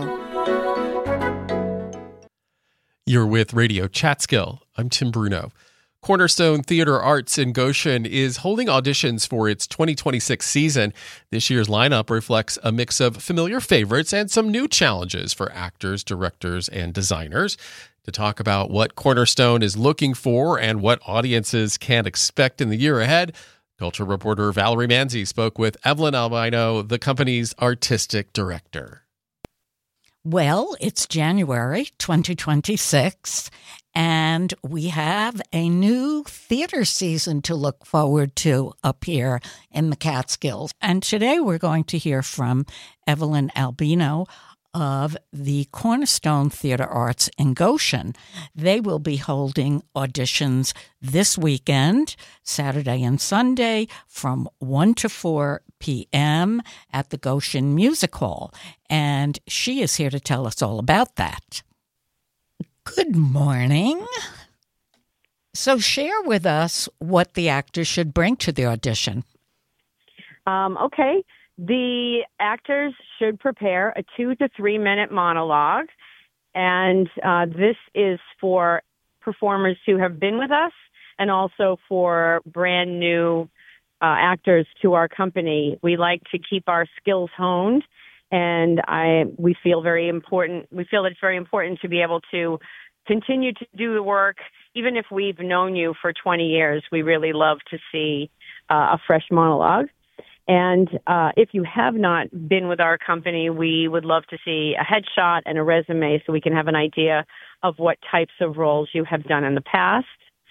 You're with Radio Catskill. I'm Tim Bruno. Cornerstone Theater Arts in Goshen is holding auditions for its 2026 season. This year's lineup reflects a mix of familiar favorites and some new challenges for actors, directors, and designers. To talk about what Cornerstone is looking for and what audiences can expect in the year ahead, culture reporter Valerie Manzi spoke with Evelyn Albino, the company's artistic director. Well, it's January 2026, and we have a new theater season to look forward to up here in the Catskills. And today we're going to hear from Evelyn Albino of the Cornerstone Theater Arts in Goshen. They will be holding auditions this weekend, Saturday and Sunday, from 1 to 4 p.m. at the Goshen Music Hall. And she is here to tell us all about that. Good morning. So share with us what the actors should bring to the audition. Okay. The actors should prepare a 2 to 3 minute monologue, and this is for performers who have been with us and also for brand new actors to our company. We like to keep our skills honed And we feel that it's very important to be able to continue to do the work. Even if we've known you for 20 years, we really love to see a fresh monologue. And if you have not been with our company, we would love to see a headshot and a resume so we can have an idea of what types of roles you have done in the past.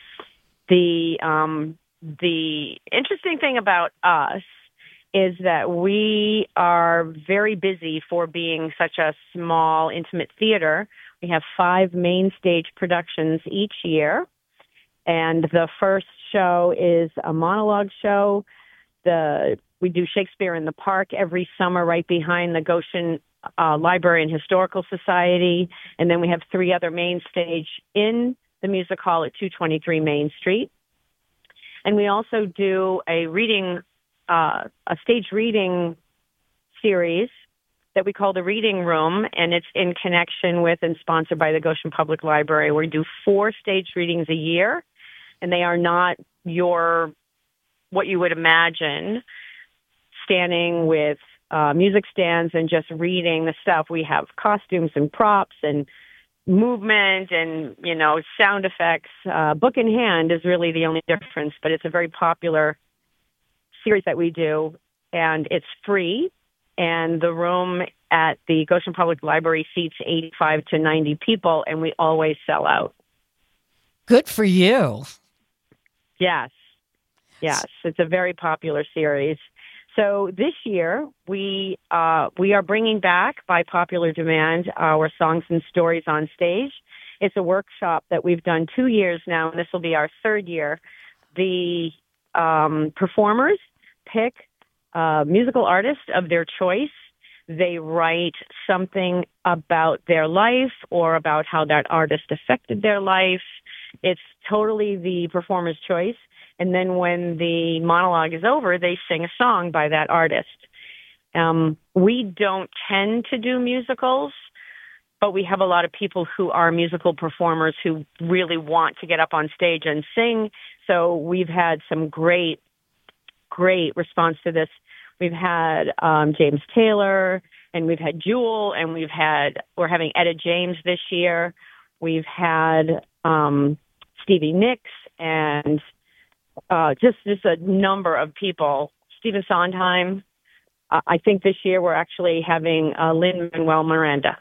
The interesting thing about us is that we are very busy for being such a small, intimate theater. We have 5 main stage productions each year. And the first show is a monologue show. We do Shakespeare in the Park every summer right behind the Goshen Library and Historical Society. And then we have 3 other main stage in the Music Hall at 223 Main Street. And we also do a stage reading series that we call the Reading Room, and it's in connection with and sponsored by the Goshen Public Library. We do 4 stage readings a year, and they are not what you would imagine standing with music stands and just reading the stuff. We have costumes and props and movement and, sound effects. Book in hand is really the only difference, but it's a very popular series that we do, and it's free. And the room at the Goshen Public Library seats 85 to 90 people, and we always sell out. Good for you. Yes. It's a very popular series. So this year, we are bringing back, by popular demand, our Songs and Stories on Stage. It's a workshop that we've done 2 years now, and this will be our 3rd year. The performers pick musical artist of their choice. They write something about their life or about how that artist affected their life. It's totally the performer's choice. And then when the monologue is over, they sing a song by that artist. We don't tend to do musicals, but we have a lot of people who are musical performers who really want to get up on stage and sing. So we've had some great response to this. We've had James Taylor, and we've had Jewel, and we're having Etta James this year. We've had Stevie Nicks, and just a number of people. Stephen Sondheim. I think this year we're actually having Lin-Manuel Miranda.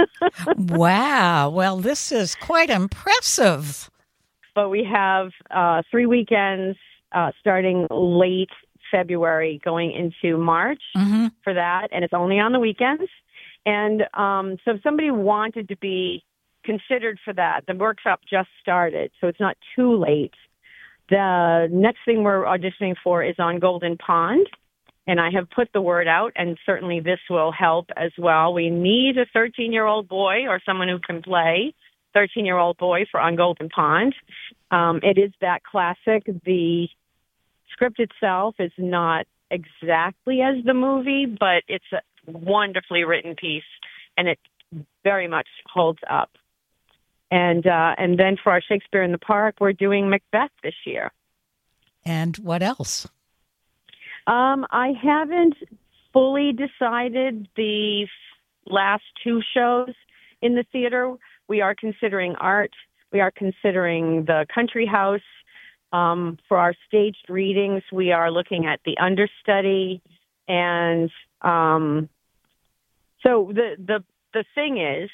Wow. Well, this is quite impressive. But we have 3 weekends starting late February going into March for that, and it's only on the weekends. And so if somebody wanted to be considered for that, the workshop just started, so it's not too late. The next thing we're auditioning for is on Golden Pond, and I have put the word out, and certainly this will help as well. We need a 13-year-old boy or someone who can play 13-year-old boy for On Golden Pond. It is that classic. The script itself is not exactly as the movie, but it's a wonderfully written piece, and it very much holds up. And then for our Shakespeare in the Park, we're doing Macbeth this year. And what else? I haven't fully decided the last 2 shows in the theater. We are considering art. We are considering the Country House. For our staged readings, we are looking at the understudy. And so the thing is,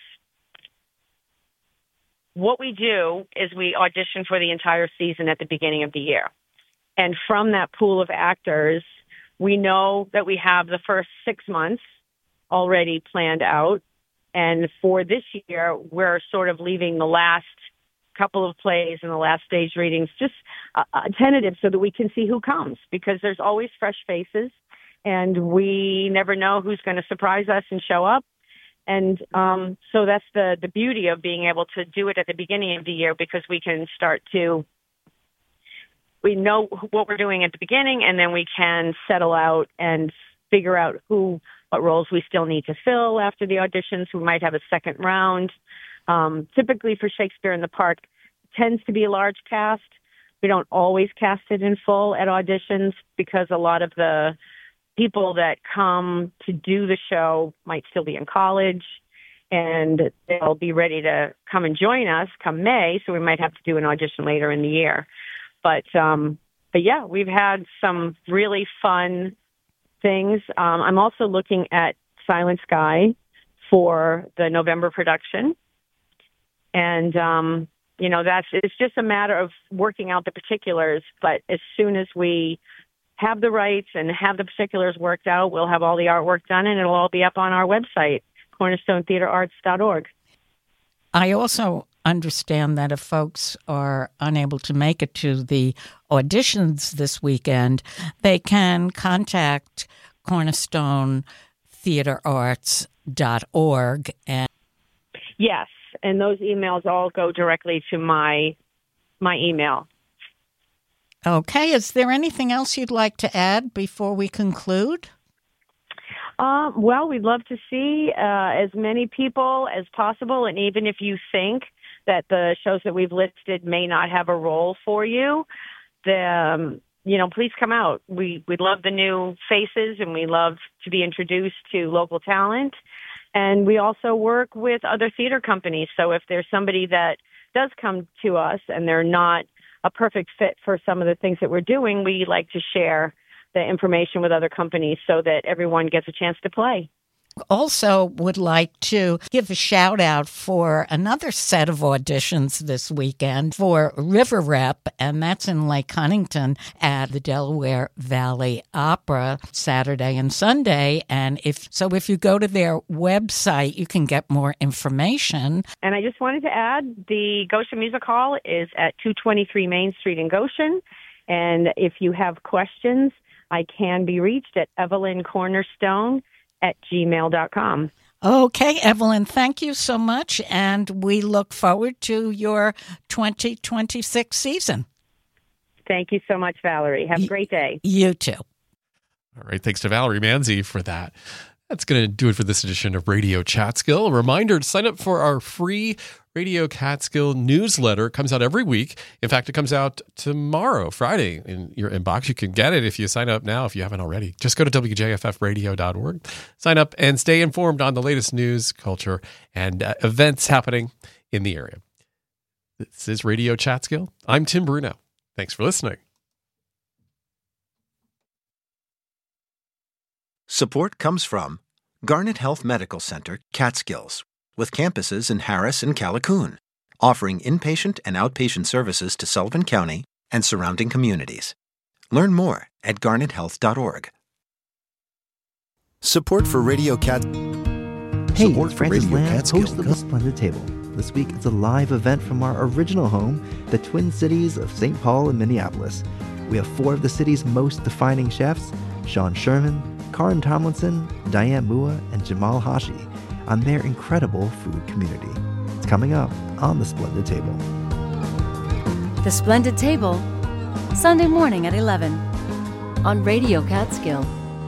what we do is we audition for the entire season at the beginning of the year. And from that pool of actors, we know that we have the first 6 months already planned out. And for this year, we're sort of leaving the last couple of plays and the last stage readings just tentative so that we can see who comes, because there's always fresh faces and we never know who's going to surprise us and show up. And so that's the beauty of being able to do it at the beginning of the year, because we can we know what we're doing at the beginning, and then we can settle out and figure out what roles we still need to fill after the auditions. We might have a second round. Typically for Shakespeare in the Park, it tends to be a large cast. We don't always cast it in full at auditions because a lot of the people that come to do the show might still be in college, and they'll be ready to come and join us come May, so we might have to do an audition later in the year. But yeah, we've had some really fun things. I'm also looking at Silent Sky for the November production. And, it's just a matter of working out the particulars. But as soon as we have the rights and have the particulars worked out, we'll have all the artwork done, and it'll all be up on our website, cornerstonetheaterarts.org. I also understand that if folks are unable to make it to the auditions this weekend, they can contact cornerstonetheaterarts.org. Yes, and those emails all go directly to my email. Okay, is there anything else you'd like to add before we conclude? Well, we'd love to see as many people as possible, and even if you think that the shows that we've listed may not have a role for you, please come out. We love the new faces, and we love to be introduced to local talent. And we also work with other theater companies. So if there's somebody that does come to us and they're not a perfect fit for some of the things that we're doing, we like to share the information with other companies so that everyone gets a chance to play. Also would like to give a shout out for another set of auditions this weekend for River Rep, and that's in Lake Huntington at the Delaware Valley Opera Saturday and Sunday. And if you go to their website, you can get more information. And I just wanted to add, the Goshen Music Hall is at 223 Main Street in Goshen. And if you have questions, I can be reached at evelyncornerstone@gmail.com. Okay, Evelyn, thank you so much, and we look forward to your 2026 season. Thank you so much, Valerie. Have a great day. You too. All right, thanks to Valerie Manzi for that. That's going to do it for this edition of Radio Catskill. A reminder to sign up for our free Radio Catskill newsletter. It comes out every week. In fact, it comes out tomorrow, Friday, in your inbox. You can get it if you sign up now, if you haven't already. Just go to wjffradio.org, sign up, and stay informed on the latest news, culture, and events happening in the area. This is Radio Catskill. I'm Tim Bruno. Thanks for listening. Support comes from Garnet Health Medical Center, Catskills, with campuses in Harris and Callicoon, offering inpatient and outpatient services to Sullivan County and surrounding communities. Learn more at garnethealth.org. Support for Radio Cat. Hey, it's Francis Lamb, host of The Splendid Table. This week it's a live event from our original home, the Twin Cities of St. Paul and Minneapolis. We have 4 of the city's most defining chefs, Sean Sherman, Karin Tomlinson, Diane Mua, and Jamal Hashi, on their incredible food community. It's coming up on The Splendid Table. The Splendid Table, Sunday morning at 11 on Radio Catskill.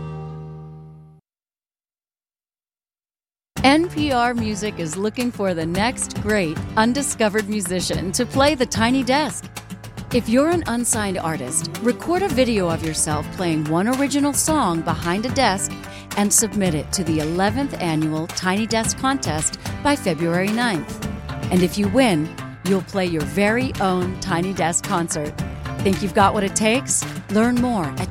NPR Music is looking for the next great undiscovered musician to play the tiny desk. If you're an unsigned artist, record a video of yourself playing one original song behind a desk and submit it to the 11th annual Tiny Desk Contest by February 9th. And if you win, you'll play your very own Tiny Desk concert. Think you've got what it takes? Learn more at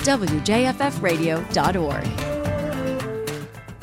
wjffradio.org.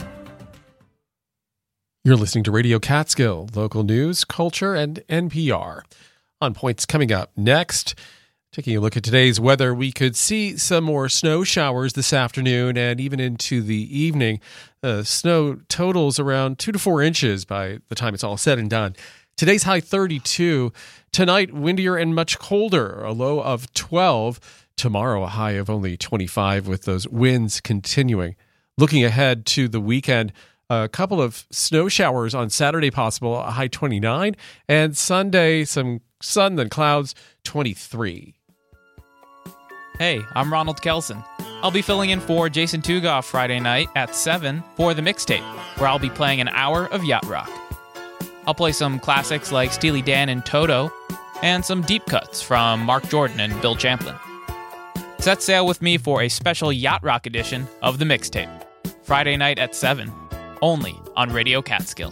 You're listening to Radio Catskill, local news, culture, and NPR. On Points coming up next, taking a look at today's weather, we could see some more snow showers this afternoon and even into the evening. Snow totals around 2 to 4 inches by the time it's all said and done. Today's high 32. Tonight, windier and much colder, a low of 12. Tomorrow, a high of only 25 with those winds continuing. Looking ahead to the weekend, a couple of snow showers on Saturday possible, a high 29. And Sunday, some sun, then clouds, 23. Hey, I'm Ronald Kelson. I'll be filling in for Jason Tugoff Friday night at 7 for the mixtape, where I'll be playing an hour of yacht rock. I'll play some classics like Steely Dan and Toto, and some deep cuts from Mark Jordan and Bill Champlin. Set sail with me for a special Yacht Rock edition of The Mixtape. Friday night at 7, only on Radio Catskill.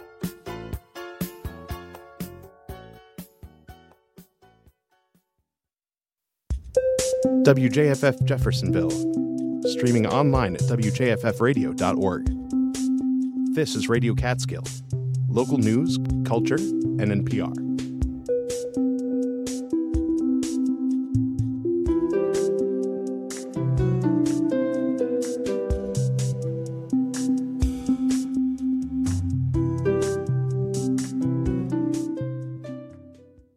WJFF Jeffersonville, streaming online at wjffradio.org. This is Radio Catskill, local news, culture, and NPR.